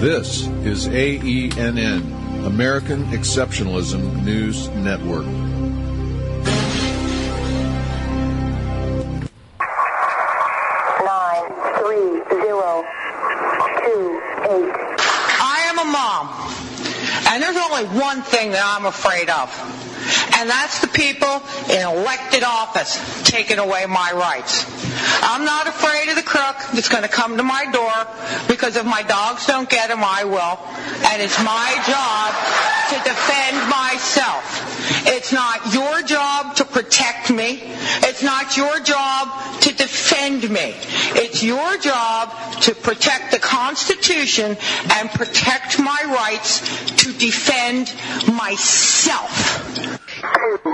This is AENN, American Exceptionalism News Network. I am a mom, and there's only one thing that I'm afraid of, and that's the people in elected office taking away my rights. I'm not afraid of the crook that's going to come to my door, because if my dogs don't get him, I will, and it's my job to defend myself. It's not your job to protect me. It's not your job to defend me. It's your job to protect the Constitution and protect my rights to defend myself. 2-1-1-0.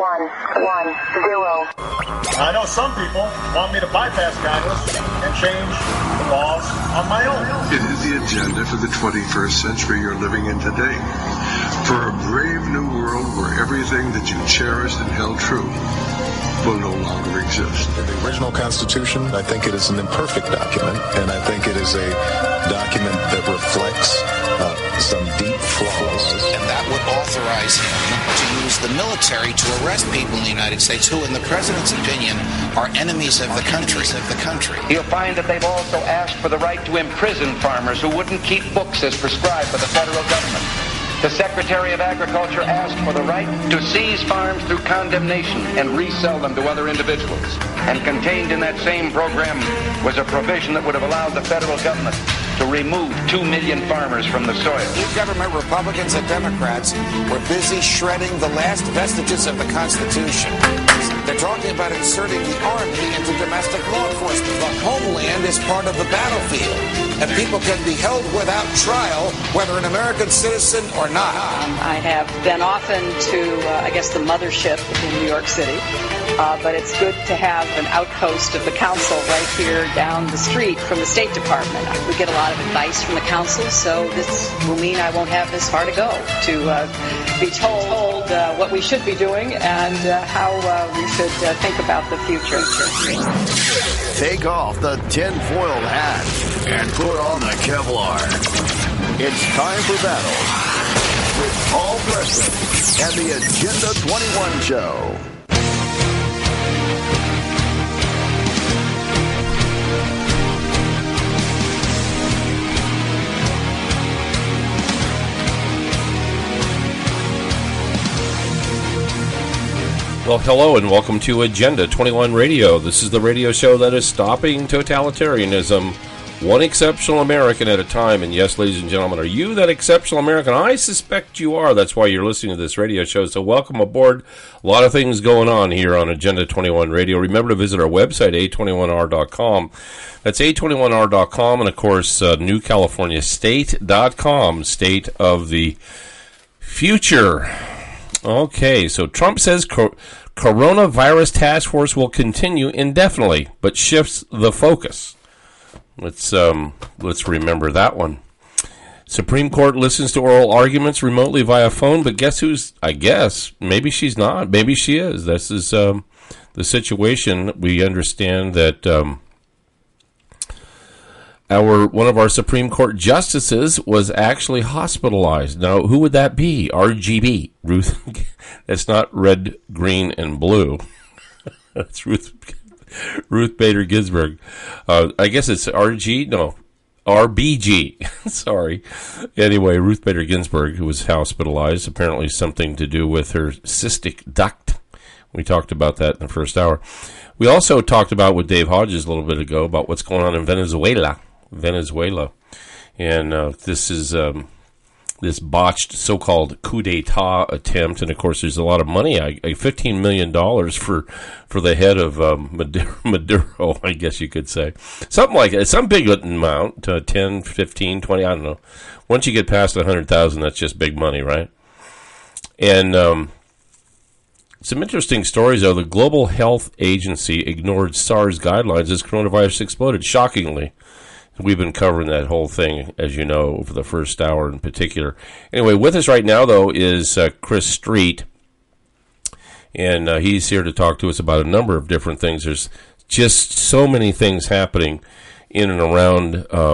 I know some people want me to bypass Congress and change the laws on my own. It is the agenda for the 21st century you're living in today. For a brave new world where everything that you cherished and held true will no longer exist. The original Constitution, I think it is an imperfect document, and I think it is a document that reflects some deep flaws. And that would authorize him to use the military to arrest people in the United States who, in the president's opinion, are enemies of the country. You'll find that they've also asked for the right to imprison farmers who wouldn't keep books as prescribed by the federal government. The Secretary of Agriculture asked for the right to seize farms through condemnation and resell them to other individuals. And contained in that same program was a provision that would have allowed the federal government to remove 2 million farmers from the soil. Government Republicans and Democrats were busy shredding the last vestiges of the Constitution. They're talking about inserting the Army into domestic law enforcement. The homeland is part of the battlefield, and people can be held without trial, whether an American citizen or not. I have been often to, the mothership in New York City, but it's good to have an outpost of the council right here down the street from the State Department. We get a lot of advice from the council, so this will mean I won't have this far to go to be told what we should be doing and how we should think about the future. Take off the tinfoil hat and put on the Kevlar. It's time for battle with Paul Preston and the Agenda 21 Show. Well, hello and welcome to Agenda 21 Radio. This is the radio show that is stopping totalitarianism, one exceptional American at a time. And yes, ladies and gentlemen, are you that exceptional American? I suspect you are. That's why you're listening to this radio show. So welcome aboard. A lot of things going on here on Agenda 21 Radio. Remember to visit our website, a21r.com. That's a21r.com, and of course, newcaliforniastate.com, state of the future. Okay, so Trump says coronavirus task force will continue indefinitely, but shifts the focus. Let's remember that one. Supreme Court listens to oral arguments remotely via phone, but guess who's? I guess maybe she's not. Maybe she is. This is the situation. We understand that one of our Supreme Court justices was actually hospitalized. Now, who would that be? RGB. Ruth. That's not red, green, and blue. That's Ruth Bader Ginsburg. I guess it's RG. No, RBG. Sorry. Anyway, Ruth Bader Ginsburg, who was hospitalized, apparently something to do with her cystic duct. We talked about that in the first hour. We also talked about with Dave Hodges a little bit ago about what's going on in Venezuela, and this is this botched so-called coup d'etat attempt, and of course there's a lot of money, $15 million for the head of Maduro, I guess you could say, something like that, some big amount, 10, 15, 20, I don't know. Once you get past 100,000, that's just big money, right? And some interesting stories, though. The Global Health Agency ignored SARS guidelines as coronavirus exploded, shockingly. We've been covering that whole thing, as you know, over the first hour in particular. Anyway, with us right now, though, is Chris Street, and he's here to talk to us about a number of different things. There's just so many things happening in and around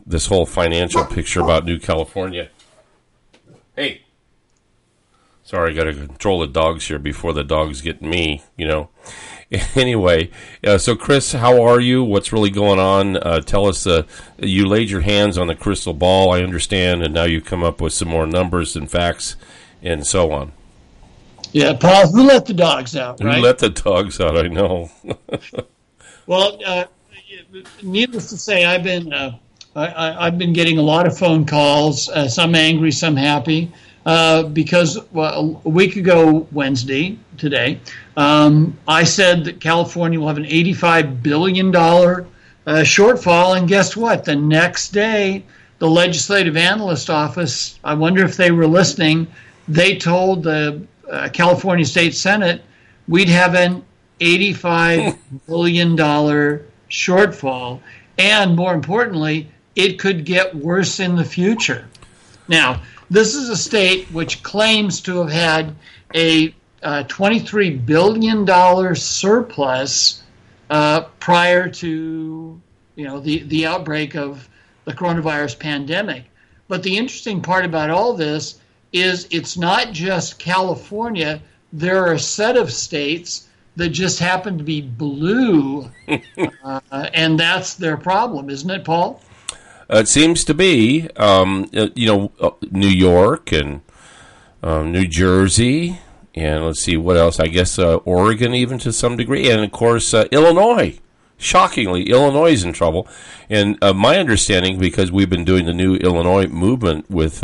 this whole financial picture about New California. Hey, sorry, I got to control the dogs here before the dogs get me, Anyway, so Chris, how are you? What's really going on? Tell us, you laid your hands on the crystal ball, I understand, and now you come up with some more numbers and facts and so on. Yeah, Paul, who let the dogs out, right? Who let the dogs out, I know. Well, needless to say, I've been getting a lot of phone calls, some angry, some happy, because a week ago Wednesday, today, I said that California will have an $85 billion shortfall, and guess what? The next day, the Legislative Analyst Office, I wonder if they were listening, they told the California State Senate we'd have an $85 billion shortfall, and more importantly, it could get worse in the future. Now, this is a state which claims to have had a $23 billion surplus prior to the outbreak of the coronavirus pandemic. But the interesting part about all this is it's not just California. There are a set of states that just happen to be blue, and that's their problem, isn't it, Paul? It seems to be, New York and New Jersey, and let's see what else. I guess Oregon, even to some degree, and of course Illinois. Shockingly, Illinois is in trouble, and my understanding, because we've been doing the new Illinois movement with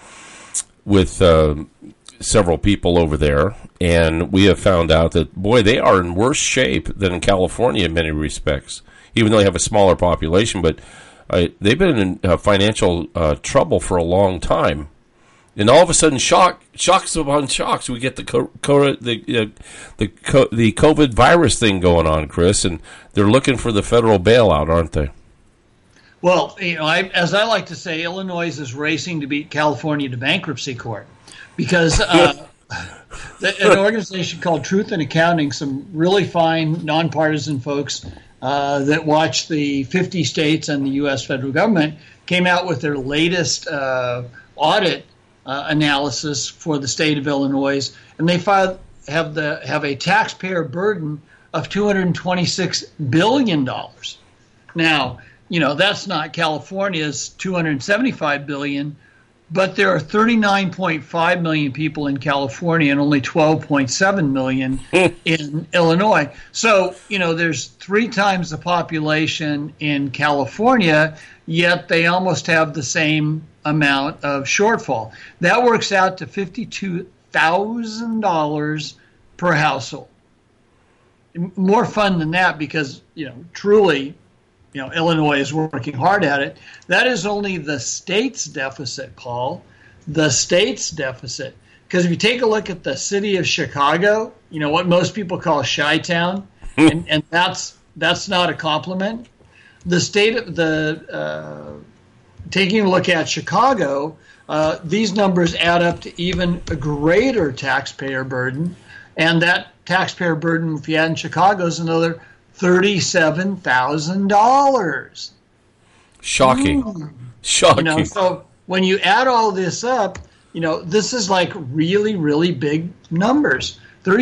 several people over there, and we have found out that, boy, they are in worse shape than California in many respects, even though they have a smaller population. But they've been in financial trouble for a long time. And all of a sudden, shocks upon shocks, we get the COVID virus thing going on, Chris, and they're looking for the federal bailout, aren't they? Well, as I like to say, Illinois is racing to beat California to bankruptcy court, because an organization called Truth in Accounting, some really fine nonpartisan folks that watch the 50 states and the U.S. federal government, came out with their latest audit analysis for the state of Illinois, and they have a taxpayer burden of $226 billion. Now, that's not California's $275 billion, but there are 39.5 million people in California and only 12.7 million in Illinois. So, there's 3 times the population in California, yet they almost have the same amount of shortfall. That works out to $52,000 per household. More fun than that, because, truly, Illinois is working hard at it. That is only the state's deficit, Paul. The state's deficit. Because if you take a look at the city of Chicago, what most people call Chi-Town, and that's not a compliment. The state of taking a look at Chicago, these numbers add up to even a greater taxpayer burden, and that taxpayer burden, if you add in Chicago, is another $37,000. Shocking. Shocking. So when you add all this up, this is like really, really big numbers.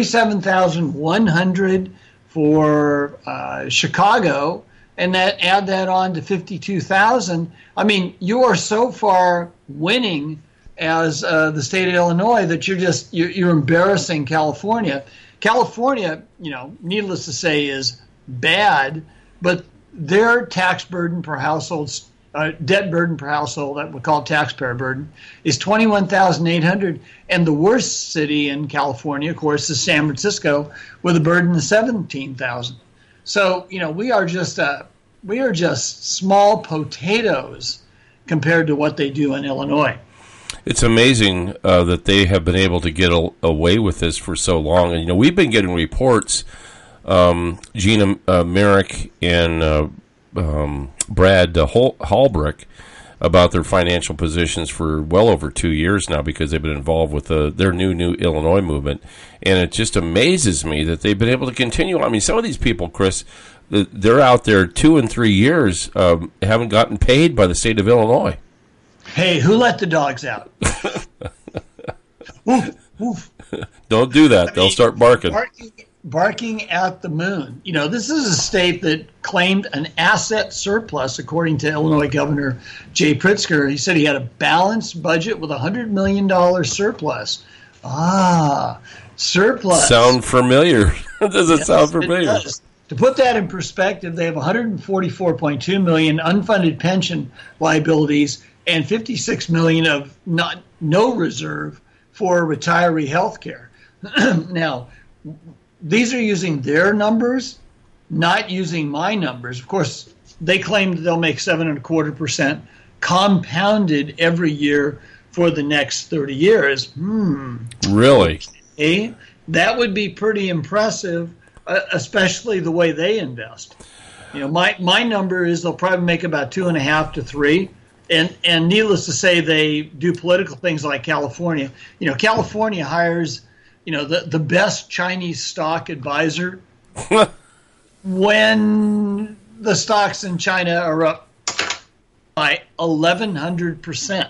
37,100 for Chicago, and add that on to 52,000. I mean, you are so far winning as the state of Illinois that you're embarrassing California. California, needless to say, is bad, but their tax burden per household, debt burden per household, that we call taxpayer burden, is $21,800, and the worst city in California, of course, is San Francisco, with a burden of $17,000. So we are just small potatoes compared to what they do in Illinois. It's amazing that they have been able to get away with this for so long, and we've been getting reports. Gina Merrick and Brad Hallbrick about their financial positions for well over 2 years now, because they've been involved with their new Illinois movement. And it just amazes me that they've been able to continue. I mean, some of these people, Chris, they're out there 2 and 3 years, haven't gotten paid by the state of Illinois. Hey, who let the dogs out? Oof, oof. Don't do that. They'll start barking. Barking at the moon. You know, this is a state that claimed an asset surplus, according to Illinois Governor Jay Pritzker. He said he had a balanced budget with $100 million surplus. Surplus. Sound familiar? Does it sound familiar? It does. To put that in perspective, they have $144.2 million unfunded pension liabilities and $56 million of no reserve for retiree health care. Now, these are using their numbers, not using my numbers. Of course, they claim that they'll make 7.25% compounded every year for the next 30 years. Really? Okay. That would be pretty impressive, especially the way they invest. You know, my number is they'll probably make about 2.5 to 3. And needless to say, they do political things like California. You know, California hires, the best Chinese stock advisor when the stocks in China are up by 1,100%.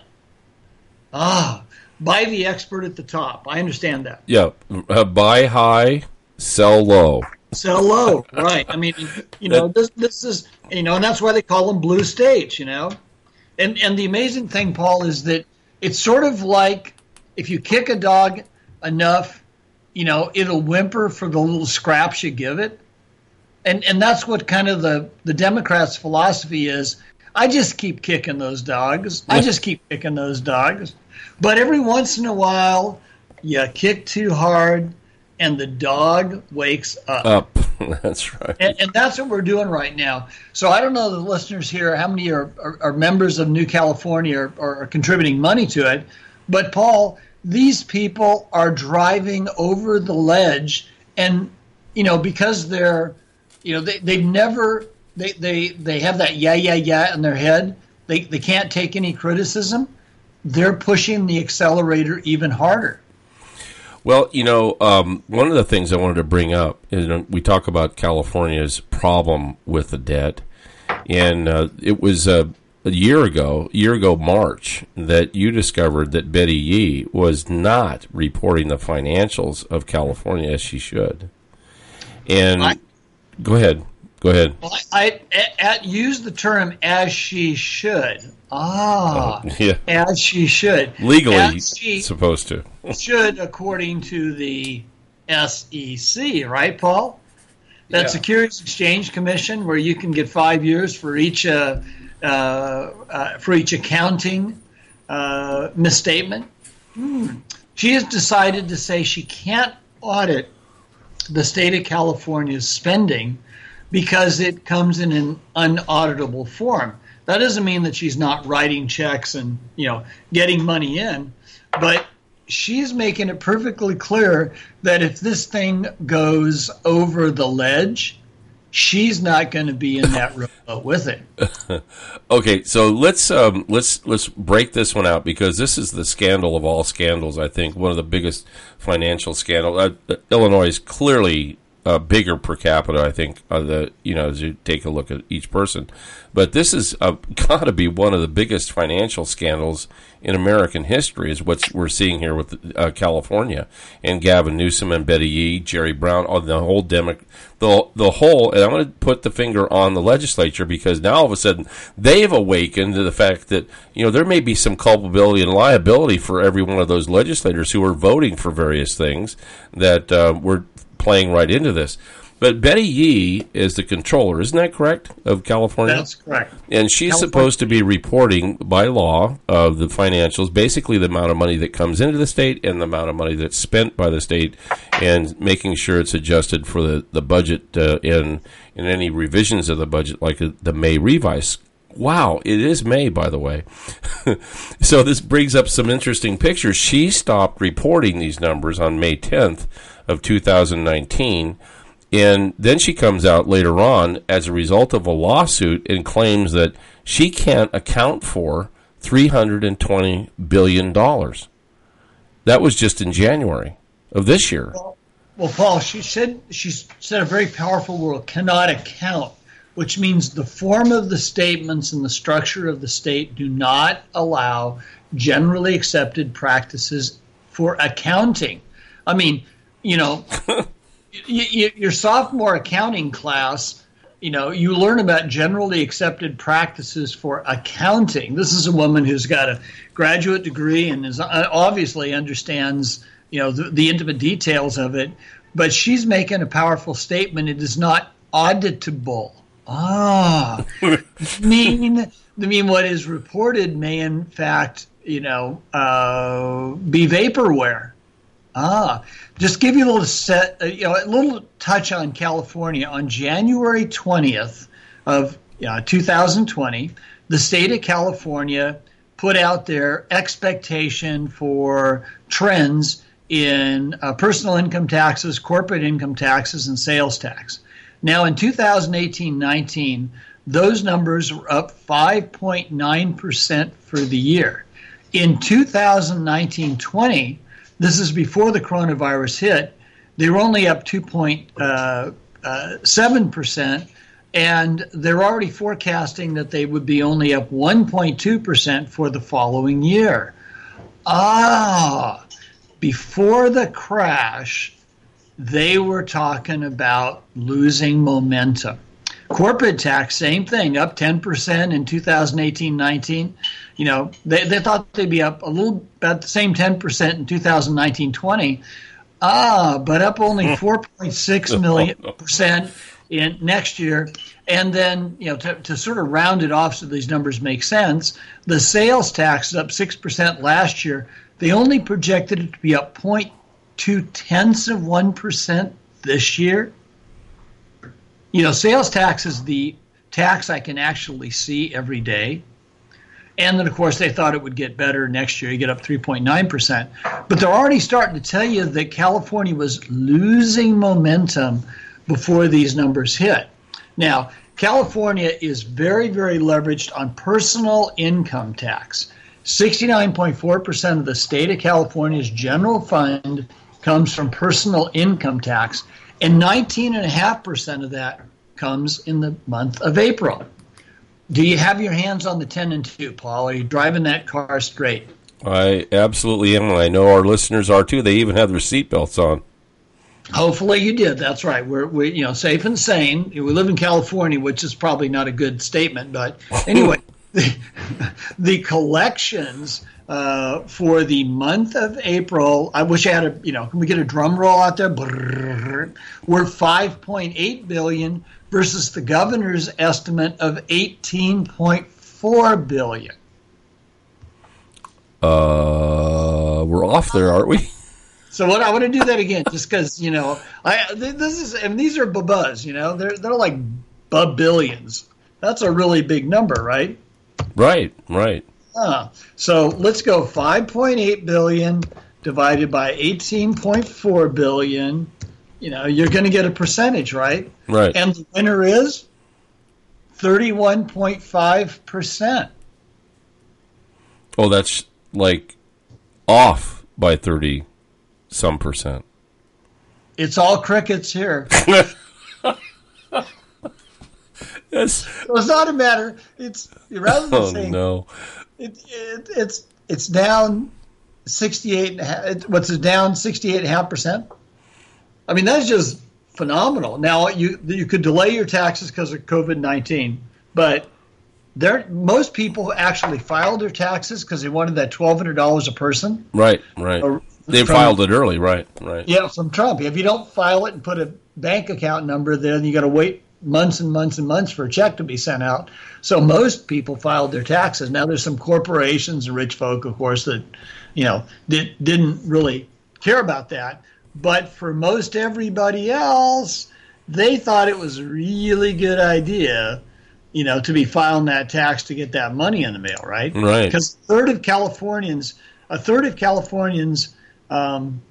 Buy the expert at the top. I understand that. Yeah, buy high, sell low. Sell low, right. I mean, this is, and that's why they call them blue states, And the amazing thing, Paul, is that it's sort of like if you kick a dog enough, it'll whimper for the little scraps you give it. And that's what kind of the Democrats' philosophy is. I just keep kicking those dogs. I just keep kicking those dogs. But every once in a while, you kick too hard, and the dog wakes up. That's right. And that's what we're doing right now. So I don't know the listeners here, how many are members of New California or are contributing money to it. But, Paul, these people are driving over the ledge. And, because they're, they've never, they have that yeah in their head. They can't take any criticism. They're pushing the accelerator even harder. Well, one of the things I wanted to bring up is we talk about California's problem with the debt, and it was a year ago, March, that you discovered that Betty Yee was not reporting the financials of California as she should. And go ahead. Well, I use the term as she should. Yeah. As she should. Legally supposed to. Should, according to the SEC, right, Paul? That Securities Exchange Commission, where you can get 5 years for each accounting misstatement. She has decided to say she can't audit the state of California's spending because it comes in an unauditable form. That doesn't mean that she's not writing checks and, getting money in, but she's making it perfectly clear that if this thing goes over the ledge, she's not going to be in that rowboat with it. Okay, so let's break this one out, because this is the scandal of all scandals. I think one of the biggest financial scandals. Illinois is clearly bigger per capita, I think, as you take a look at each person. But this is got to be one of the biggest financial scandals in American history, is what we're seeing here with California and Gavin Newsom and Betty Yee, Jerry Brown, the whole the whole. And I'm going to put the finger on the legislature, because now all of a sudden they've awakened to the fact that there may be some culpability and liability for every one of those legislators who are voting for various things that were playing right into this. But Betty Yee is the controller, isn't that correct, of California? That's correct. And she's supposed to be reporting by law of the financials, basically the amount of money that comes into the state and the amount of money that's spent by the state, and making sure it's adjusted for the budget in any revisions of the budget, like the May revise. Wow, it is May, by the way. So this brings up some interesting pictures. She stopped reporting these numbers on May 10th of 2019, and then she comes out later on as a result of a lawsuit and claims that she can't account for $320 billion. That was just in January of this year. Well, Paul, she said a very powerful word, cannot account, which means the form of the statements and the structure of the state do not allow generally accepted practices for accounting. I mean, your sophomore accounting class, you learn about generally accepted practices for accounting. This is a woman who's got a graduate degree and is obviously understands, the intimate details of it, but she's making a powerful statement. It is not auditable. mean what is reported may in fact, be vaporware. Just give you a little touch on California. On January 20th of 2020, the state of California put out their expectation for trends in personal income taxes, corporate income taxes, and sales tax. Now, in 2018-19, those numbers were up 5.9% for the year. In 2019-20, this is before the coronavirus hit, they were only up 2.7%, and they're already forecasting that they would be only up 1.2% for the following year. Before the crash, they were talking about losing momentum. Corporate tax, same thing, up 10% in 2018-19. They thought they'd be up about the same 10% in 2019-20. But up only 4.6% in next year. And then, to sort of round it off so these numbers make sense, the sales tax is up 6% last year. They only projected it to be up 0.2% this year. Sales tax is the tax I can actually see every day. And then, of course, they thought it would get better next year. You get up 3.9%. But they're already starting to tell you that California was losing momentum before these numbers hit. Now, California is very, very leveraged on personal income tax. 69.4% of the state of California's general fund comes from personal income tax, and 19.5% of that comes in the month of April. Do you have your hands on the 10 and 2, Paul? Are you driving that car straight? I absolutely am. I know our listeners are too. They even have their seatbelts on. Hopefully you did. That's right. We're safe and sane. We live in California, which is probably not a good statement, but anyway, the collections for the month of April, I wish I had can we get a drum roll out there? We're $5.8 billion versus the governor's estimate of $18.4 billion. We're off there, aren't we? So what I want to do that again, just because these are babas, they're like billions. That's a really big number, right? Right. So let's go 5.8 billion divided by 18.4 billion. You're going to get a percentage, right? Right. And the winner is 31.5%. Oh, that's like off by 30-some percent. It's all crickets here. Yes. So it's not a matter. It's rather than saying no. It's down 68.5. What's it down 68.5%? I mean, that's just phenomenal. Now you could delay your taxes because of COVID-19, but most people actually filed their taxes because they wanted that $1,200 a person. Right. They filed it early, right. Yeah, from Trump. If you don't file it and put a bank account number, then you got to wait months and months and months for a check to be sent out. So most people filed their taxes. Now there's some corporations and rich folk, of course, that didn't really care about that. But for most everybody else, they thought it was a really good idea, to be filing that tax to get that money in the mail, right? Right. Because a third of Californians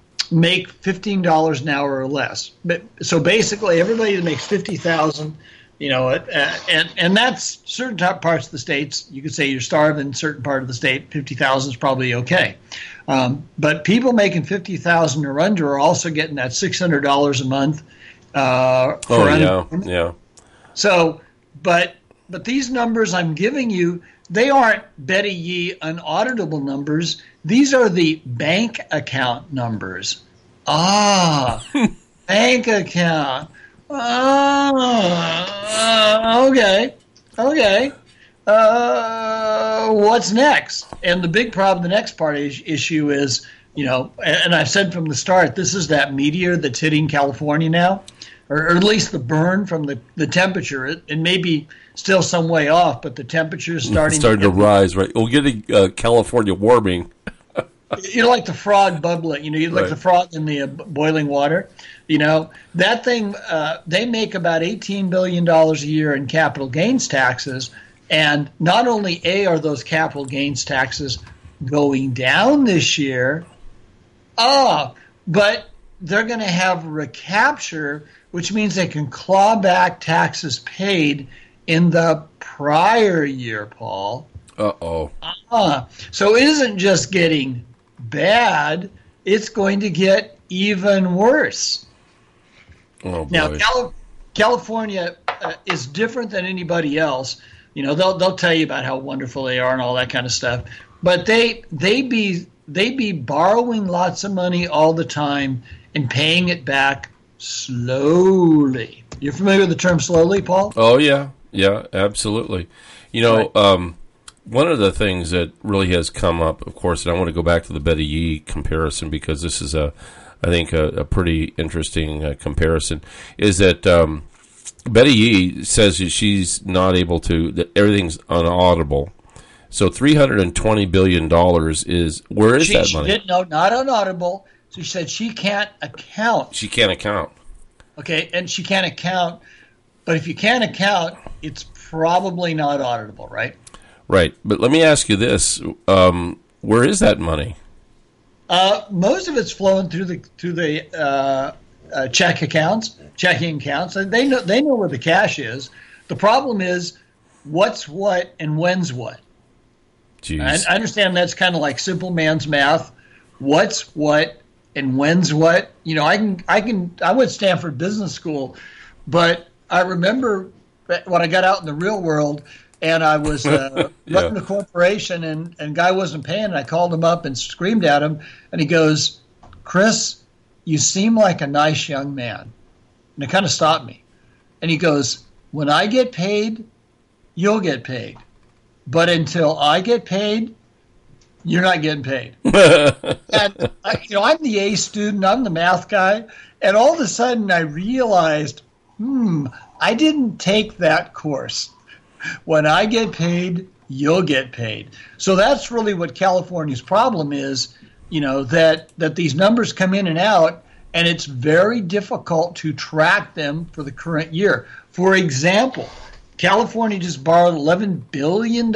make $15 an hour or less. So basically, everybody that makes $50,000 And that's certain top parts of the states. You could say you're starved in certain part of the state. 50,000 is probably okay. But people making 50,000 or under are also getting that $600 a month. Yeah. So, but these numbers I'm giving you, they aren't Betty Yee unauditable numbers. These are the bank account numbers. Bank account. Okay. What's next? And the big problem, the next part issue is, and I've said from the start, this is that meteor that's hitting California now, or at least the burn from the temperature. It may be still some way off, but the temperature is starting to rise, right? We're getting California warming. Like the frog bubbling, like the frog in the boiling water. That thing, they make about $18 billion a year in capital gains taxes. And not only are those capital gains taxes going down this year, but they're going to have recapture, which means they can claw back taxes paid in the prior year, Paul. So it isn't just getting bad, it's going to get even worse. Now, California is different than anybody else. They'll tell you about how wonderful they are and all that kind of stuff. But they be borrowing lots of money all the time and paying it back slowly. You're familiar with the term slowly, Paul? Oh, yeah, absolutely. One of the things that really has come up, of course, and I want to go back to the Betty Yee comparison because this is I think a pretty interesting comparison, is that Betty Yee says that she's not able to, that everything's unaudible. So $320 billion is, where is that money? No, not unaudible. So she said she can't account. She can't account. Okay, and she can't account. But if you can't account, it's probably not auditable, right? Right. But let me ask you this. Where is that money? Most of it's flowing through the checking accounts. They know where the cash is. The problem is what's what and when's what. Jeez. I understand that's kind of like simple man's math. What's what and when's what. I went to Stanford Business School, but I remember when I got out in the real world and I was running a corporation and a guy wasn't paying, and I called him up and screamed at him, and he goes, "Chris, you seem like a nice young man." And it kind of stopped me. And he goes, "When I get paid, you'll get paid. But until I get paid, you're not getting paid." And I'm the A student, I'm the math guy, and all of a sudden I realized, I didn't take that course. When I get paid, you'll get paid. So that's really what California's problem is, that these numbers come in and out, and it's very difficult to track them for the current year. For example, California just borrowed $11 billion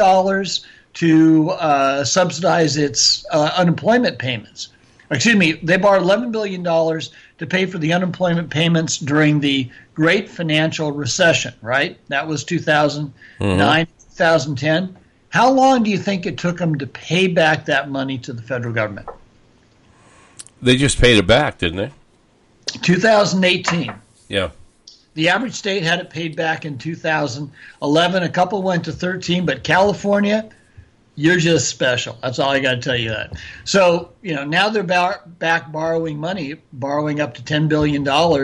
to subsidize its unemployment payments. Excuse me, they borrowed $11 billion to pay for the unemployment payments during the Great Financial Recession, right? That was 2009, 2010. How long do you think it took them to pay back that money to the federal government? They just paid it back, didn't they? 2018. Yeah. The average state had it paid back in 2011. A couple went to 13, but California, you're just special. That's all I got to tell you that. So, now they're back borrowing money, borrowing up to $10 billion,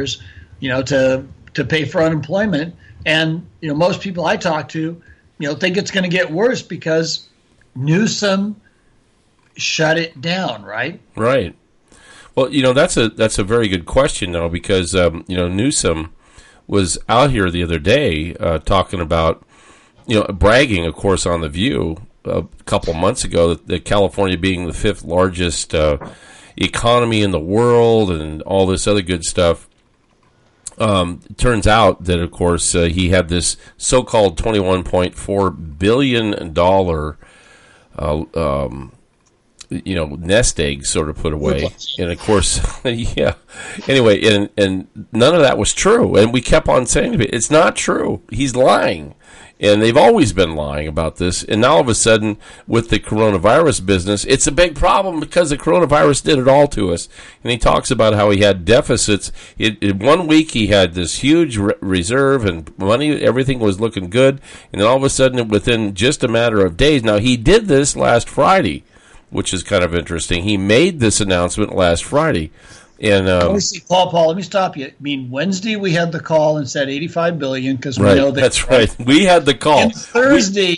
to pay for unemployment. And, most people I talk to, think it's going to get worse because Newsom shut it down, right? Right. Well, that's a very good question, though, because, Newsom was out here the other day talking about, bragging, of course, on The View a couple months ago that California being the fifth largest economy in the world and all this other good stuff. It turns out that, of course, he had this so-called $21.4 billion nest egg sort of put away. And of course, yeah. Anyway, and none of that was true. And we kept on saying to it, it's not true. He's lying. And they've always been lying about this. And now all of a sudden, with the coronavirus business, it's a big problem because the coronavirus did it all to us. And he talks about how he had deficits. In 1 week, he had this huge reserve and money. Everything was looking good. And then all of a sudden, within just a matter of days, now he did this last Friday, which is kind of interesting. He made this announcement last Friday. And Paul, let me stop you. I mean, Wednesday we had the call and said $85 billion because we know that. That's right. We had the call. And Thursday,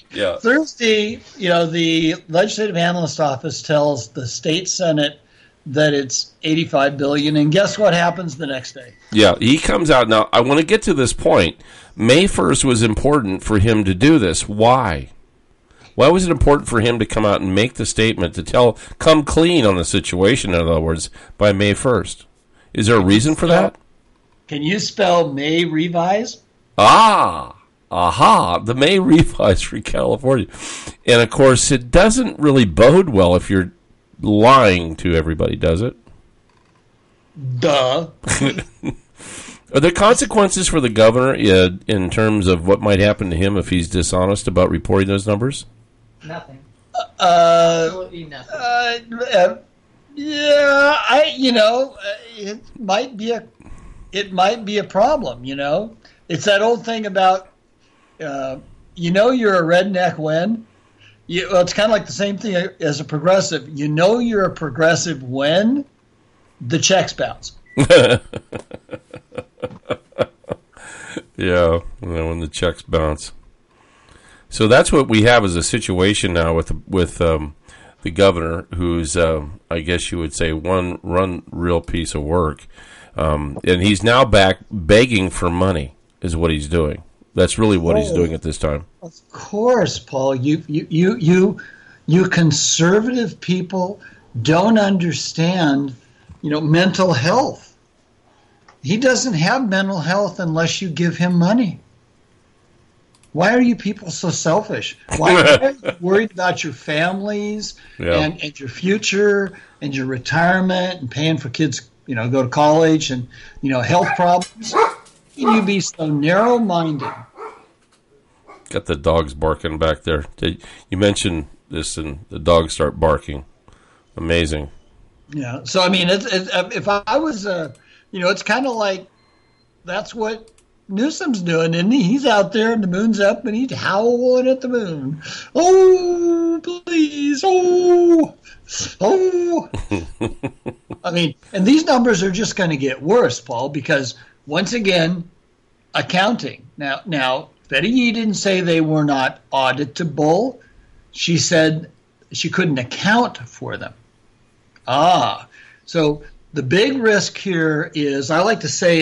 the Legislative Analyst Office tells the state Senate that it's $85 billion, and guess what happens the next day? Yeah, he comes out. Now, I want to get to this point. May 1st was important for him to do this. Why? Why was it important for him to come out and make the statement to come clean on the situation, in other words, by May 1st? Is there a reason for that? Can you spell May revise? The May revise for California. And, of course, it doesn't really bode well if you're lying to everybody, does it? Duh. Are there consequences for the governor in terms of what might happen to him if he's dishonest about reporting those numbers? Nothing. Absolutely nothing. It might be a problem. It's that old thing about, you're a redneck when. It's kind of like the same thing as a progressive. You're a progressive when the checks bounce. Yeah, when the checks bounce. So that's what we have as a situation now with the governor, who's I guess you would say one real piece of work, and he's now back begging for money is what he's doing. That's really what he's doing at this time. Of course, Paul. You conservative people don't understand, mental health. He doesn't have mental health unless you give him money. Why are you people so selfish? Why are you worried about your families and your future and your retirement and paying for kids, go to college and, health problems? How can you be so narrow-minded? Got the dogs barking back there. You mentioned this and the dogs start barking. Amazing. Yeah. So, I mean, if I was, it's kind of like that's what Newsom's doing, isn't he? He's out there and the moon's up and he's howling at the moon. Oh, please. Oh. I mean, and these numbers are just going to get worse, Paul, because once again, accounting. Now, Betty Yee didn't say they were not auditable. She said she couldn't account for them. So the big risk here is, I like to say,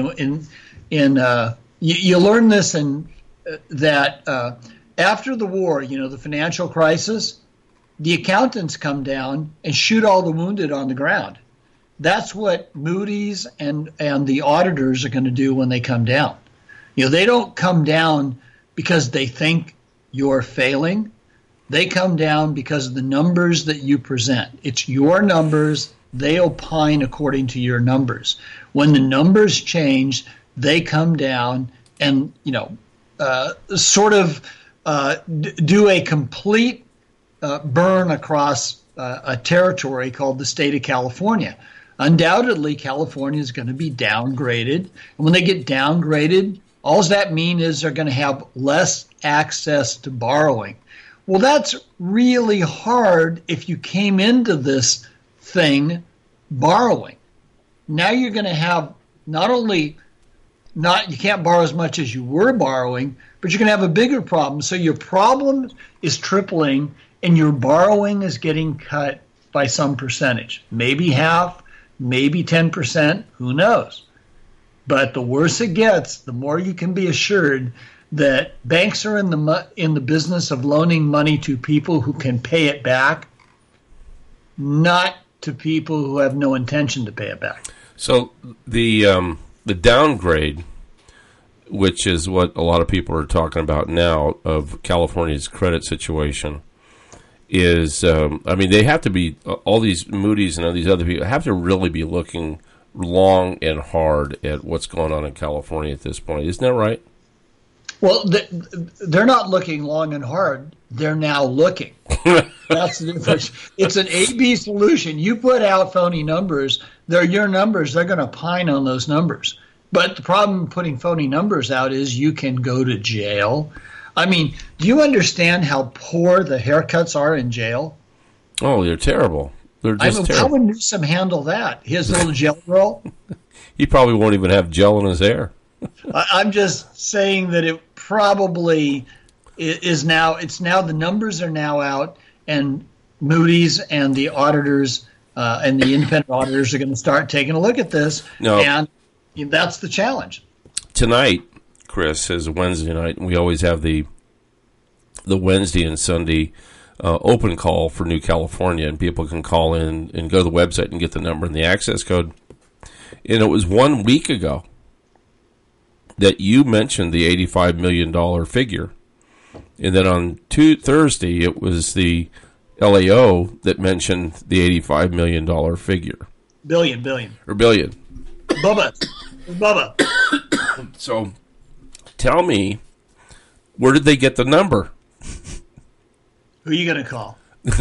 you learn this that after the war, the financial crisis, the accountants come down and shoot all the wounded on the ground. That's what Moody's and the auditors are going to do when they come down. They don't come down because they think you're failing. They come down because of the numbers that you present. It's your numbers. They opine according to your numbers. When the numbers change, they come down and, do a complete burn across a territory called the state of California. Undoubtedly, California is going to be downgraded. And when they get downgraded, all that means is they're going to have less access to borrowing. Well, that's really hard if you came into this thing borrowing. Now you're going to have you can't borrow as much as you were borrowing, but you're going to have a bigger problem. So your problem is tripling and your borrowing is getting cut by some percentage. Maybe half, maybe 10%, who knows? But the worse it gets, the more you can be assured that banks are in the business of loaning money to people who can pay it back, not to people who have no intention to pay it back. So the downgrade, which is what a lot of people are talking about now, of California's credit situation, is, they have to be, all these Moody's and all these other people have to really be looking long and hard at what's going on in California at this point. Isn't that right? Well, they're not looking long and hard. They're now looking. That's the difference. It's an A-B solution. You put out phony numbers, they're your numbers. They're going to pine on those numbers. But the problem with putting phony numbers out is you can go to jail. I mean, do you understand how poor the haircuts are in jail? Oh, they're terrible. They're just terrible. How would Newsom handle that? His little gel roll? He probably won't even have gel in his hair. I'm just saying that it probably is now. It's now the numbers are now out, and Moody's and the auditors and the independent auditors are going to start taking a look at this. No. And that's the challenge. Tonight, Chris, is Wednesday night, and we always have the Wednesday and Sunday open call for New California, and people can call in and go to the website and get the number and the access code. And it was 1 week ago that you mentioned the $85 million figure. And then on Thursday, it was the LAO that mentioned the $85 million figure. Billion. Bubba. So tell me, where did they get the number? Who are you going to call?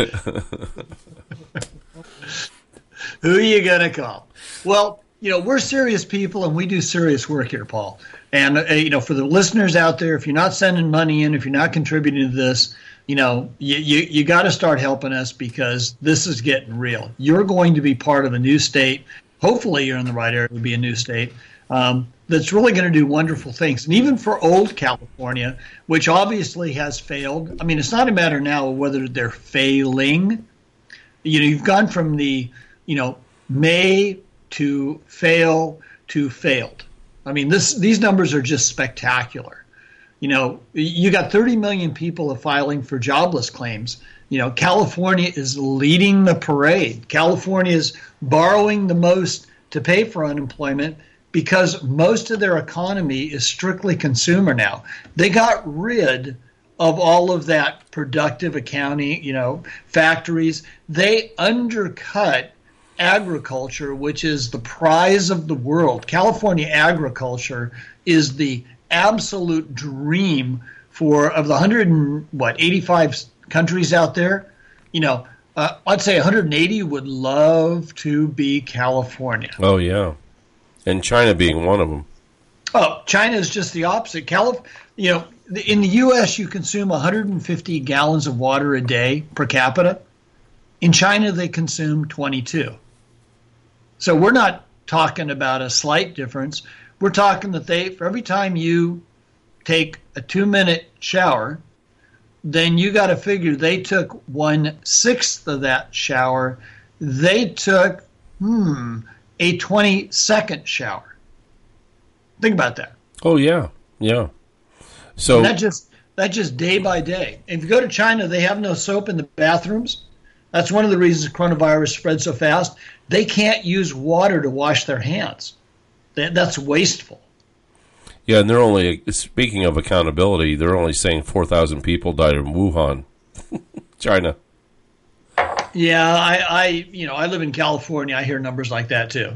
Who are you going to call? Well, we're serious people, and we do serious work here, Paul. And, for the listeners out there, if you're not sending money in, if you're not contributing to this, you got to start helping us, because this is getting real. You're going to be part of a new state. Hopefully you're in the right area to be a new state that's really going to do wonderful things. And even for old California, which obviously has failed, it's not a matter now of whether they're failing. You've gone from the, may to fail to failed. These numbers are just spectacular. You got 30 million people filing for jobless claims. California is leading the parade. California is borrowing the most to pay for unemployment because most of their economy is strictly consumer now. They got rid of all of that productive accounting, factories. They undercut agriculture, which is the prize of the world. California agriculture is the absolute dream of the 185 countries out there. I'd say 180 would love to be California. Oh, yeah. And China being one of them. Oh, China is just the opposite. In the U.S., you consume 150 gallons of water a day per capita. In China, they consume 22. So we're not talking about a slight difference. We're talking that for every time you take a 2-minute shower, then you got to figure they took 1/6 of that shower. They took a 20-second shower. Think about that. Oh yeah. So and that just day by day. If you go to China, they have no soap in the bathrooms. That's one of the reasons coronavirus spread so fast. They can't use water to wash their hands. That's wasteful. Yeah, and they're only, speaking of accountability, they're only saying 4,000 people died in Wuhan, China. Yeah, I live in California. I hear numbers like that too.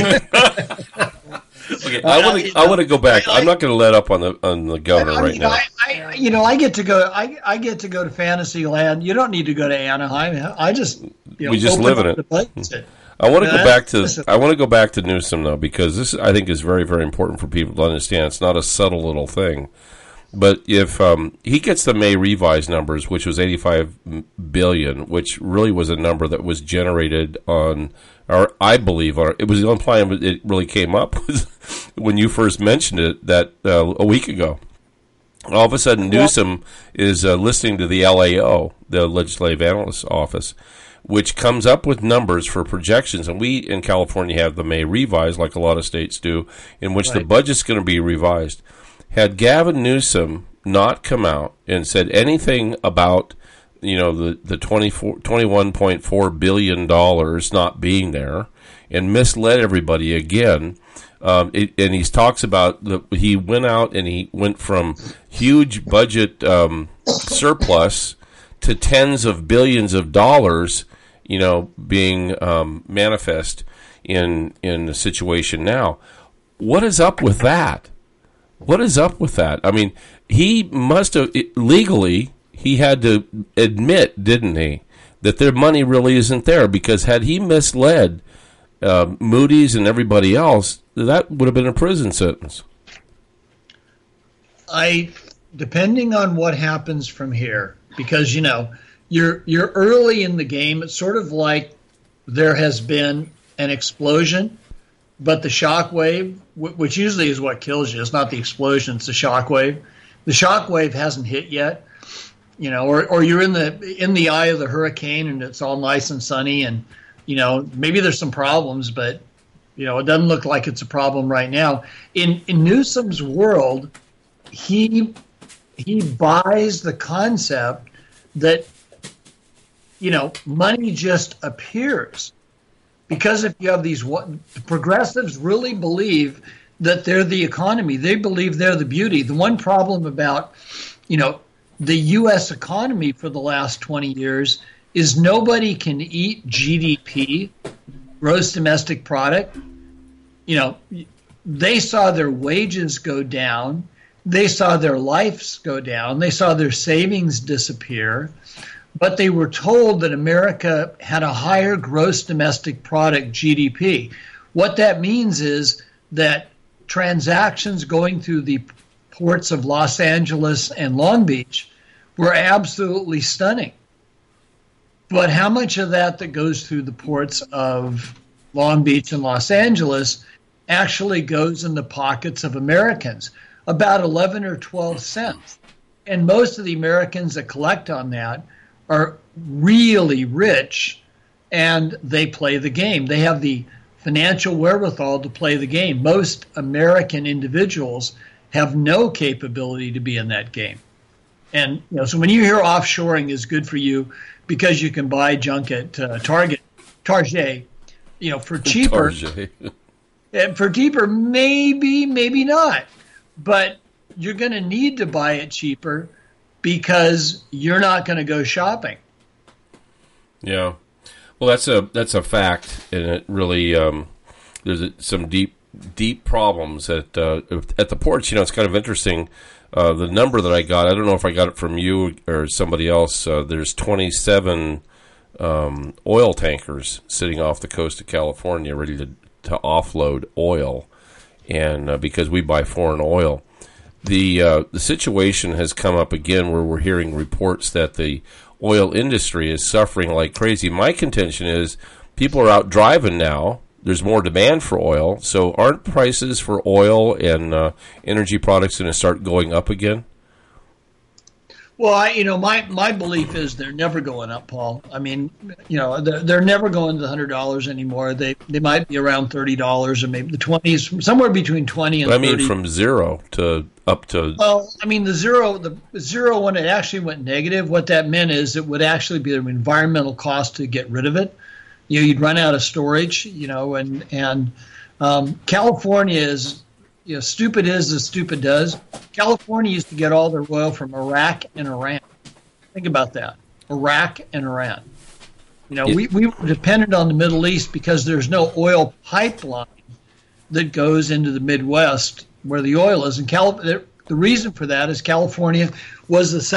Okay, I want to go back. I'm not going to let up on the governor right now. I get to go. I get to go to Fantasyland. You don't need to go to Anaheim. We just live in it. I want to go back to Newsom though, because this I think is very, very important for people to understand. It's not a subtle little thing. But if he gets the May revised numbers, which was $85 billion, which really was a number that was generated on, or I believe, it was the only plan it really came up when you first mentioned it that a week ago. All of a sudden, Newsom is listening to the LAO, the Legislative Analyst Office, which comes up with numbers for projections. And we in California have the May revised, like a lot of states do, in which the budget's going to be revised. Had Gavin Newsom not come out and said anything about, the $21.4 billion not being there and misled everybody again, and he talks about he went out and he went from huge budget surplus to tens of billions of dollars, being manifest in the situation now. What is up with that? What is up with that? I mean, he must have legally. He had to admit, didn't he, that their money really isn't there? Because had he misled Moody's and everybody else, that would have been a prison sentence. Depending on what happens from here, because you're early in the game. It's sort of like there has been an explosion, but the shock wave, which usually is what kills you, it's not the explosion, it's the shock wave. The shock wave hasn't hit yet, or you're in the eye of the hurricane and it's all nice and sunny, and maybe there's some problems, but it doesn't look like it's a problem right now. In Newsom's world, he buys the concept that money just appears. Because if you have these, progressives really believe that they're the economy. They believe they're the beauty. The one problem about, the U.S. economy for the last 20 years is nobody can eat GDP, gross domestic product. They saw their wages go down. They saw their lives go down. They saw their savings disappear. But they were told that America had a higher gross domestic product, GDP. What that means is that transactions going through the ports of Los Angeles and Long Beach were absolutely stunning. But how much of that goes through the ports of Long Beach and Los Angeles actually goes in the pockets of Americans? About 11 or 12 cents. And most of the Americans that collect on that are really rich, and they play the game. They have the financial wherewithal to play the game. Most American individuals have no capability to be in that game. And so when you hear offshoring is good for you because you can buy junk at Target, for cheaper. And for cheaper, maybe not. But you're going to need to buy it cheaper because you're not going to go shopping. Yeah, well, that's a fact, and it really there's some deep problems at the ports. It's kind of interesting. The number that I got, I don't know if I got it from you or somebody else. There's 27 oil tankers sitting off the coast of California, ready to offload oil, and because we buy foreign oil. The situation has come up again where we're hearing reports that the oil industry is suffering like crazy. My contention is people are out driving now. There's more demand for oil. So aren't prices for oil and energy products going to start going up again? Well, my belief is they're never going up, Paul. I mean, they're never going to $100 anymore. They might be around $30 or maybe the 20s, somewhere between 20 and 30. I mean, from zero to up to. Well, I mean, the zero when it actually went negative, what that meant is it would actually be an environmental cost to get rid of it. You'd run out of storage, and California is. Stupid is as stupid does. California used to get all their oil from Iraq and Iran. Think about that. Iraq and Iran. We were dependent on the Middle East because there's no oil pipeline that goes into the Midwest where the oil is. And the reason for that is California was the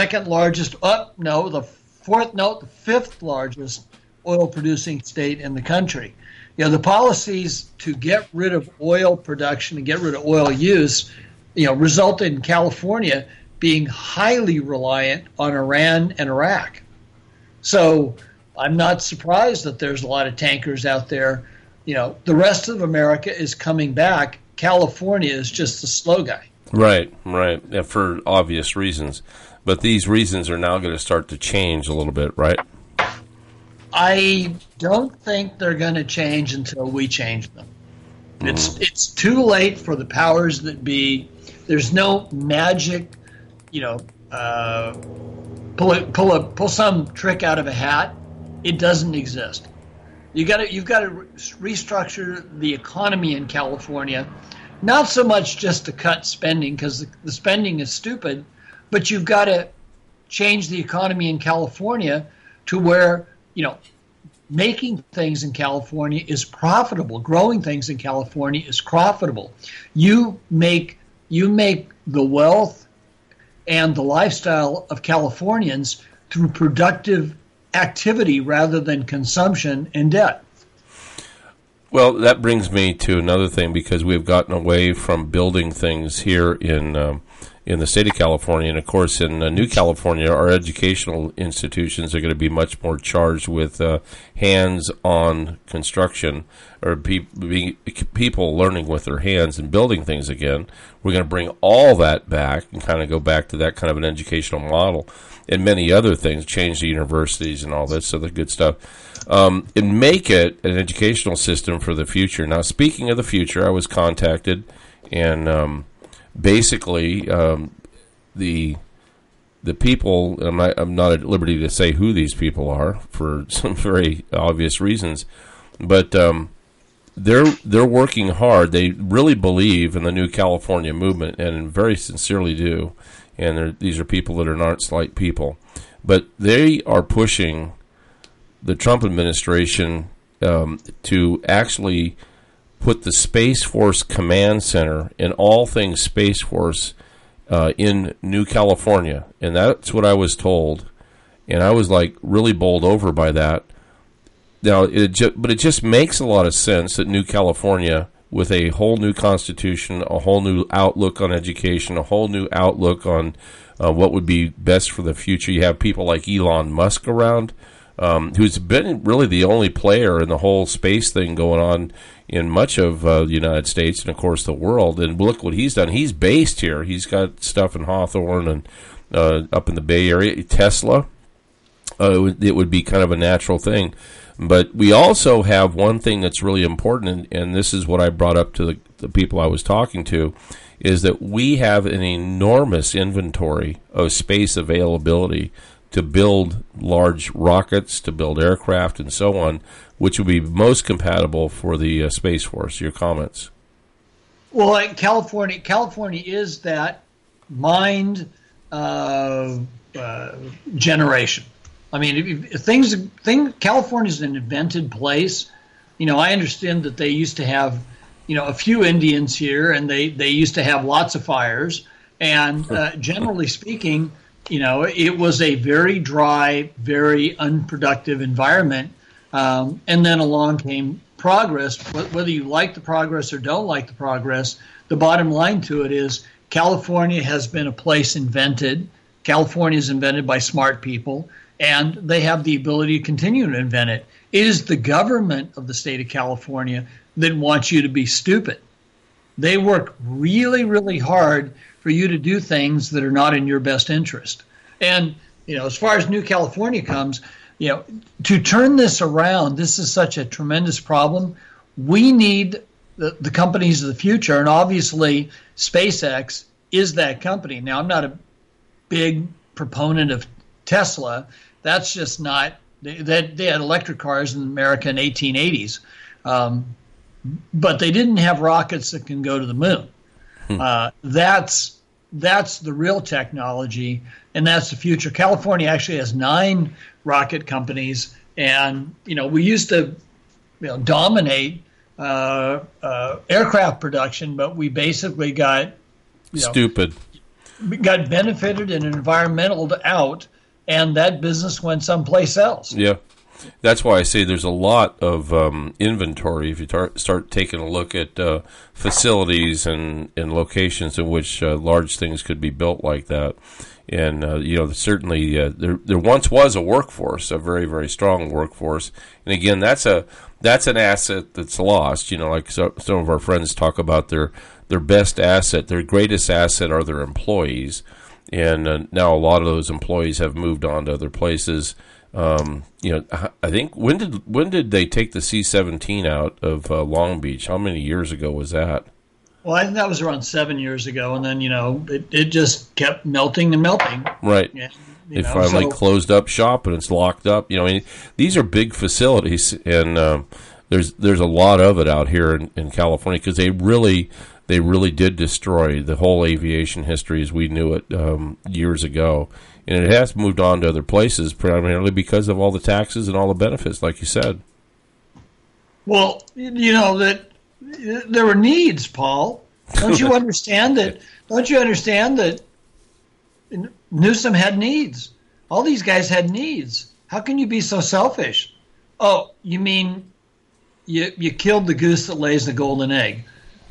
fifth largest oil-producing state in the country. The policies to get rid of oil production and get rid of oil use, resulted in California being highly reliant on Iran and Iraq. So I'm not surprised that there's a lot of tankers out there. The rest of America is coming back. California is just the slow guy. Right, yeah, for obvious reasons. But these reasons are now going to start to change a little bit, right? I don't think they're going to change until we change them. It's too late for the powers that be. There's no magic, pull some trick out of a hat. It doesn't exist. You've got to restructure the economy in California, not so much just to cut spending because the spending is stupid, but you've got to change the economy in California to where, making things in California is profitable. Growing things in California is profitable. You make the wealth and the lifestyle of Californians through productive activity rather than consumption and debt. Well, that brings me to another thing, because we've gotten away from building things here in the state of California. And, of course, in New California, our educational institutions are going to be much more charged with hands-on construction, or people learning with their hands and building things again. We're going to bring all that back and kind of go back to that kind of an educational model, and many other things, change the universities and all this other good stuff, and make it an educational system for the future. Now, speaking of the future, I was contacted, and basically the people, I'm not at liberty to say who these people are for some very obvious reasons, but they're working hard. They really believe in the New California movement, and very sincerely do. And these are people that are not slight people, but they are pushing the Trump administration to actually put the Space Force Command Center and all things Space Force in New California. And that's what I was told. And I was really bowled over by that. Now, but it just makes a lot of sense that New California, with a whole new constitution, a whole new outlook on education, a whole new outlook on what would be best for the future. You have people like Elon Musk around, who's been really the only player in the whole space thing going on in much of the United States and, of course, the world. And look what he's done. He's based here. He's got stuff in Hawthorne and up in the Bay Area. Tesla, it would be kind of a natural thing. But we also have one thing that's really important, and this is what I brought up to the people I was talking to, is that we have an enormous inventory of space availability to build large rockets, to build aircraft, and so on, which would be most compatible for the Space Force. Your comments? Well, California is that mind generation. I mean, California's an invented place. I understand that they used to have, a few Indians here, and they used to have lots of fires. And generally speaking, it was a very dry, very unproductive environment. And then along came progress. Whether you like the progress or don't like the progress, the bottom line to it is California has been a place invented. California is invented by smart people, and they have the ability to continue to invent it. It is the government of the state of California that wants you to be stupid. They work really, really hard for you to do things that are not in your best interest. And, as far as New California comes, to turn this around, this is such a tremendous problem. We need the companies of the future, and obviously SpaceX is that company. Now, I'm not a big proponent of Tesla. That's just not. They had electric cars in America in the 1880s, but they didn't have rockets that can go to the moon. That's the real technology, and that's the future. California actually has 9 rocket companies, and we used to dominate aircraft production, but we basically got stupid. Got benefited and environmental out, and that business went someplace else. Yeah, that's why I say there's a lot of inventory if you start taking a look at facilities and locations in which large things could be built like that. And certainly there once was a workforce, a very, very strong workforce. And again, that's an asset that's lost. Like some of our friends talk about their best asset, their greatest asset are their employees. And now a lot of those employees have moved on to other places. I think when did they take the C-17 out of Long Beach? How many years ago was that? Well, I think that was around 7 years ago, and then it just kept melting and melting. Right. Yeah, they finally closed up shop, and it's locked up. These are big facilities, and there's a lot of it out here in California because they really they really did destroy the whole aviation history as we knew it years ago. And it has moved on to other places, primarily because of all the taxes and all the benefits, like you said. Well, that there were needs, Paul. Don't you understand that? Don't you understand that Newsom had needs? All these guys had needs. How can you be so selfish? Oh, you mean you killed the goose that lays the golden egg?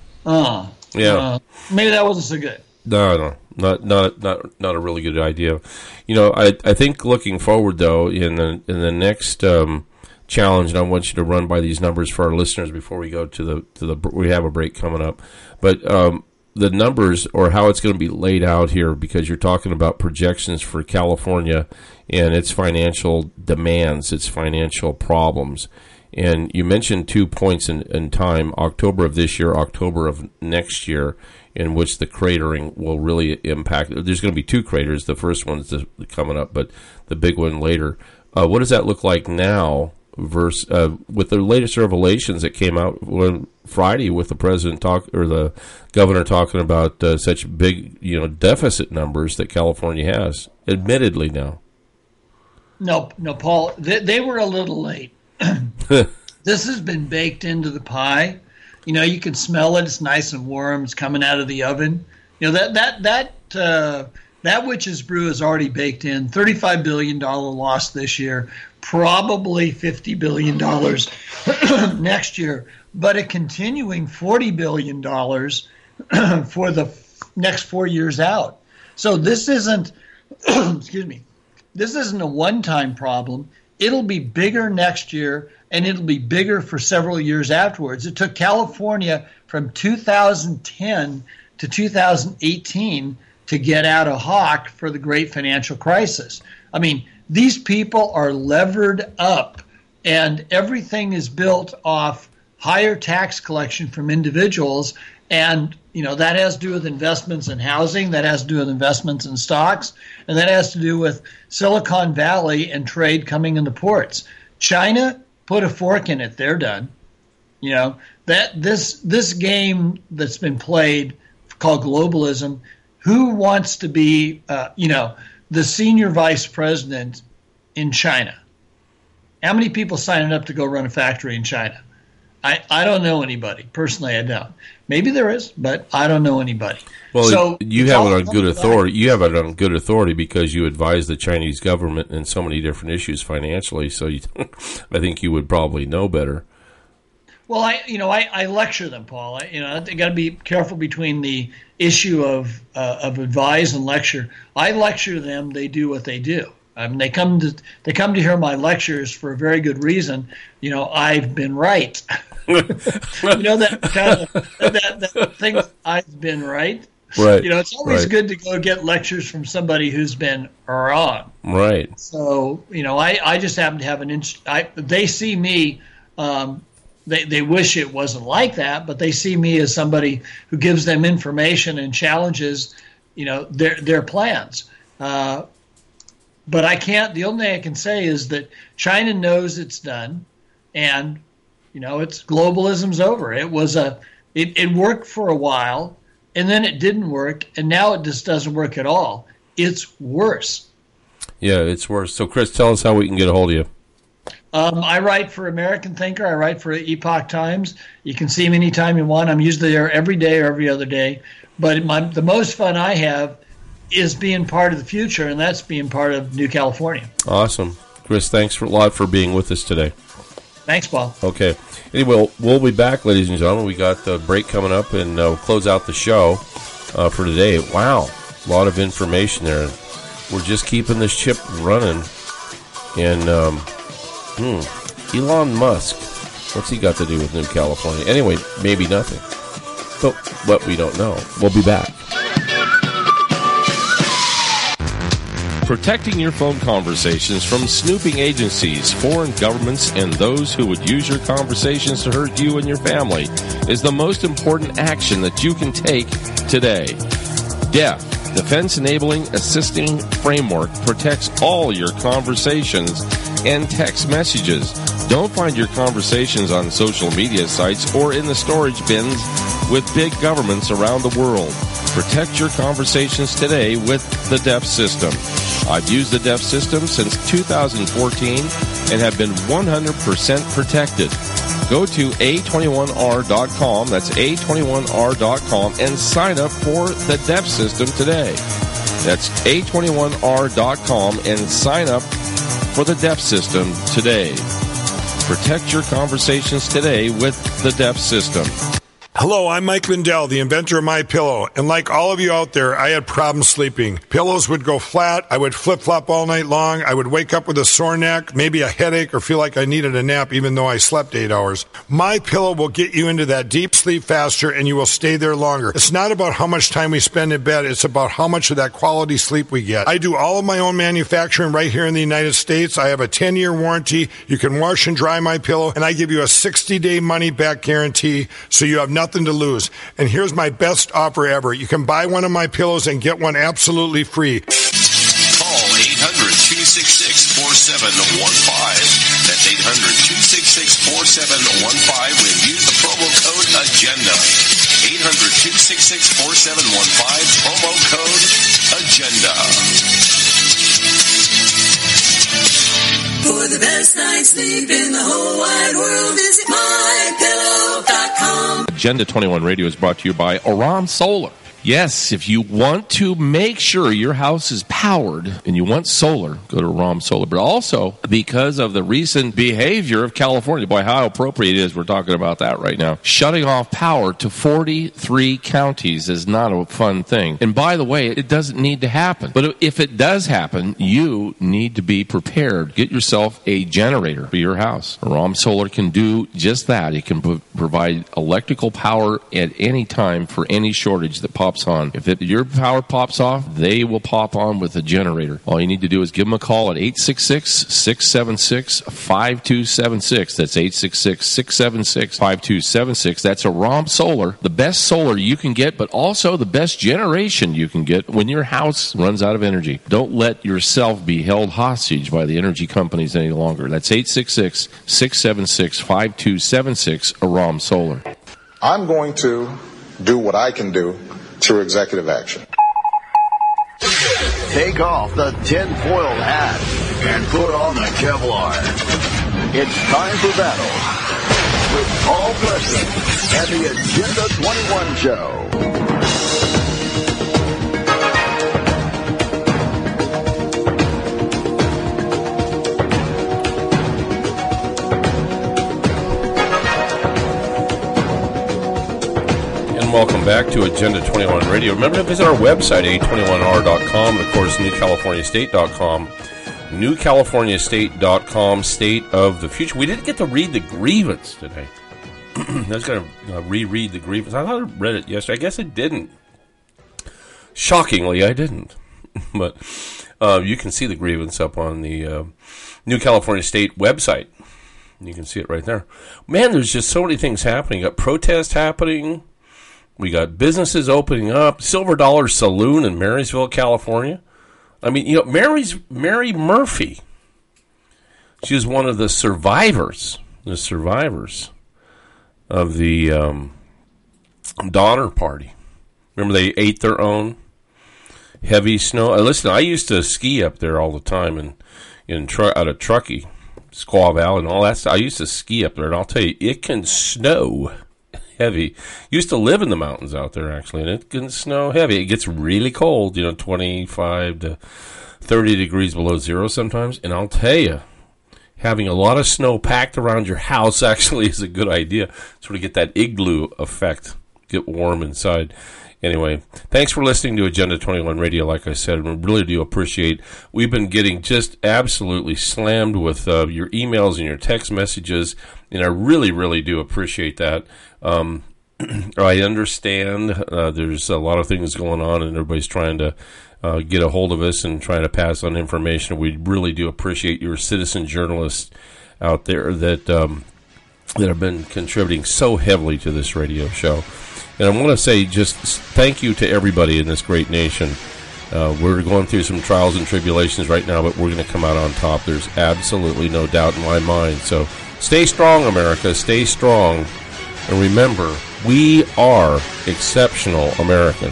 Maybe that wasn't so good. No, not a really good idea. I think looking forward though in the next challenge, and I want you to run by these numbers for our listeners before we go to the we have a break coming up, but the numbers or how it's going to be laid out here, because you're talking about projections for California and its financial demands, its financial problems. And you mentioned 2 points in time, October of this year, October of next year, in which the cratering will really impact. There's going to be 2 craters. The first one's coming up, but the big one later. What does that look like now versus with the latest revelations that came out Friday with the president or the governor talking about such big, deficit numbers that California has, admittedly now? No, Paul, they were a little late. This has been baked into the pie. You can smell it. It's nice and warm. It's coming out of the oven. That witch's brew is already baked in. $35 billion loss this year, probably $50 billion next year, but a continuing $40 billion for the next 4 years out. So this isn't, this isn't a one-time problem. It'll be bigger next year, and it'll be bigger for several years afterwards. It took California from 2010 to 2018 to get out of hock for the great financial crisis. I mean, these people are levered up, and everything is built off higher tax collection from individuals, and that has to do with investments in housing, that has to do with investments in stocks, and that has to do with Silicon Valley and trade coming in the ports. China, put a fork in it, they're done. That this game that's been played called globalism, who wants to be the senior vice president in China? How many people signing up to go run a factory in China? I don't know anybody. Personally, I don't. Maybe there is, but I don't know anybody. Well, so you have it on good authority. You have it on good authority because you advise the Chinese government in so many different issues financially. So I think you would probably know better. Well, I lecture them, Paul. They got to be careful between the issue of advise and lecture. I lecture them. They do what they do. They come to hear my lectures for a very good reason. I've been right. That kind of that thing. I've been right. Right. It's always good to go get lectures from somebody who's been wrong. Right. So I just happen to have they see me. They wish it wasn't like that, but they see me as somebody who gives them information and challenges, their plans. But I can't. The only thing I can say is that China knows it's done, and it's globalism's over. It was it worked for a while, and then it didn't work, and now it just doesn't work at all. It's worse. Yeah, it's worse. So, Chris, tell us how we can get a hold of you. I write for American Thinker. I write for Epoch Times. You can see me anytime you want. I'm usually there every day or every other day. But the most fun I have is being part of the future, and that's being part of New California. Awesome. Chris, thanks a lot for being with us today. Thanks, Paul. Okay. Anyway, we'll be back, ladies and gentlemen. We got the break coming up, and we'll close out the show for today. Wow. A lot of information there. We're just keeping this ship running. And Elon Musk, what's he got to do with New California? Anyway, maybe nothing. But we don't know. We'll be back. Protecting your phone conversations from snooping agencies, foreign governments, and those who would use your conversations to hurt you and your family is the most important action that you can take today. DEF, Defense Enabling Assisting Framework, protects all your conversations and text messages. Don't find your conversations on social media sites or in the storage bins with big governments around the world. Protect your conversations today with the DEF system. I've used the DEF system since 2014 and have been 100% protected. Go to A21R.com, that's A21R.com, and sign up for the DEF system today. That's A21R.com and sign up for the DEF system today. Protect your conversations today with the DEF system. Hello, I'm Mike Lindell, the inventor of MyPillow, and like all of you out there, I had problems sleeping. Pillows would go flat, I would flip-flop all night long, I would wake up with a sore neck, maybe a headache, or feel like I needed a nap even though I slept 8 hours. MyPillow will get you into that deep sleep faster and you will stay there longer. It's not about how much time we spend in bed, it's about how much of that quality sleep we get. I do all of my own manufacturing right here in the United States. I have a 10-year warranty. You can wash and dry MyPillow, and I give you a 60-day money-back guarantee, so you have nothing to lose. And here's my best offer ever. You can buy one of my pillows and get one absolutely free. Call 800-266-4715. That's 800-266-4715 and use the promo code AGENDA. 800-266-4715, promo code AGENDA. For the best night's sleep in the whole wide world, visit MyPillow.com. Agenda 21 Radio is brought to you by Aram Solar. Yes, if you want to make sure your house is powered and you want solar, go to Aram Solar. But also, because of the recent behavior of California, boy, how appropriate it is, we're talking about that right now. Shutting off power to 43 counties is not a fun thing. And by the way, it doesn't need to happen. But if it does happen, you need to be prepared. Get yourself a generator for your house. Aram Solar can do just that. It can provide electrical power at any time for any shortage that pops on. If your power pops off, they will pop on with a generator. All you need to do is give them a call at 866-676-5276. That's 866-676-5276. That's Aram Solar, the best solar you can get, but also the best generation you can get when your house runs out of energy. Don't let yourself be held hostage by the energy companies any longer. That's 866-676-5276, Aram Solar. I'm going to do what I can do through executive action. Take off the tinfoil hat and put on the Kevlar. It's time for battle with Paul Preston and the Agenda 21 Show. Welcome back to Agenda 21 Radio. Remember to visit our website, a21r.com, and of course, newcaliforniastate.com. Newcaliforniastate.com, State of the Future. We didn't get to read the grievance today. I was going to reread the grievance. I thought I read it yesterday. I guess I didn't. Shockingly, I didn't. But you can see the grievance up on the New California State website. You can see it right there. Man, there's just so many things happening. You got protests happening. We got businesses opening up. Silver Dollar Saloon in Marysville, California. I mean, you know, Mary Murphy. She was one of the survivors of the Donner Party. Remember, they ate their own heavy snow. Listen, I used to ski up there all the time out of Truckee, Squaw Valley, and all that stuff. I used to ski up there, and I'll tell you, it can snow heavy. Used to live in the mountains out there, actually, and it can snow heavy. It gets really cold, 25 to 30 degrees below zero sometimes. And I'll tell you, having a lot of snow packed around your house actually is a good idea. Sort of get that igloo effect, get warm inside. Anyway, thanks for listening to Agenda 21 Radio. Like I said, we really do appreciate. We've been getting just absolutely slammed with your emails and your text messages, and I really, really do appreciate that. I understand there's a lot of things going on, and everybody's trying to get a hold of us and trying to pass on information. We really do appreciate your citizen journalists out there that have been contributing so heavily to this radio show. And I want to say just thank you to everybody in this great nation. We're going through some trials and tribulations right now, but we're going to come out on top. There's absolutely no doubt in my mind. So stay strong, America. Stay strong. And remember, We are exceptional Americans.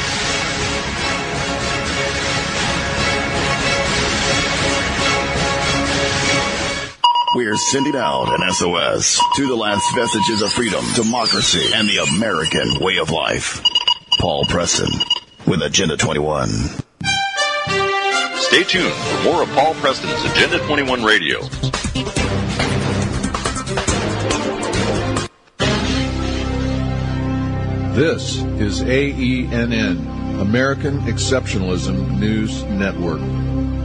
We're sending out an SOS to the last vestiges of freedom, democracy, and the American way of life. Paul Preston with Agenda 21. Stay tuned for more of Paul Preston's Agenda 21 Radio. This is AENN, American Exceptionalism News Network.